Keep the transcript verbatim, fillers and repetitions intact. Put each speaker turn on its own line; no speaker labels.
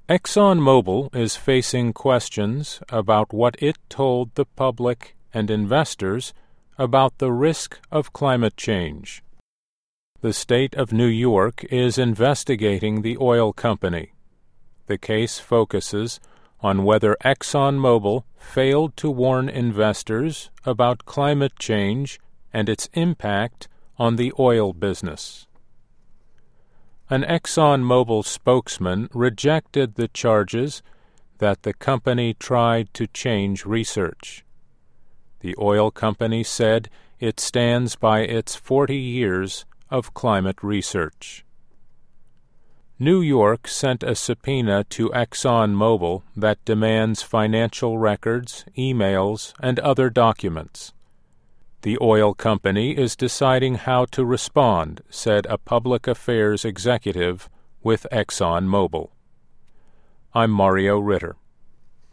ExxonMobil is facing questions about what it told the public and investors about the risk of climate change. The state of New York is investigating the oil company. The case focuses on whether ExxonMobil failed to warn investors about climate change and its impact on the oil business. An ExxonMobil spokesman rejected the charges that the company tried to change research. The oil company said it stands by its forty years of climate research. New York sent a subpoena to ExxonMobil that demands financial records, emails, and other documents. The oil company is deciding how to respond, said a public affairs executive with ExxonMobil. I'm Mario Ritter.